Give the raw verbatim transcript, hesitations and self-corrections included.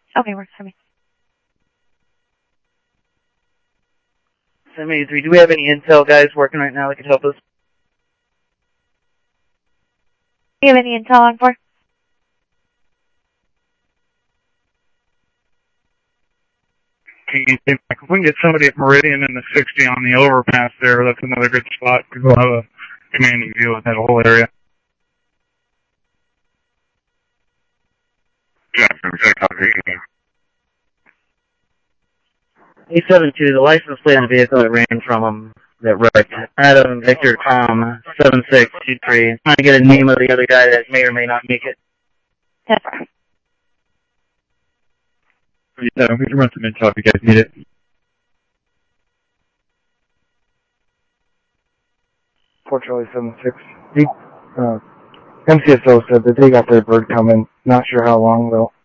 Okay, works for me. seven eighty-three, do we have any intel guys working right now that could help us? Do you have any intel on for? If we can get somebody at Meridian in the sixty on the overpass there, that's another good spot because we'll have a commanding view of that whole area. Jackson, check out the eight seven two, the license plate on the vehicle that ran from him that wrecked. Adam Victor Tom seven six two three. Trying to get a name of the other guy that may or may not make it. That's right. Yeah, we can run some intel if you guys need it. four Charlie seven six. He, uh, M C S O said that they got their bird coming. Not sure how long though.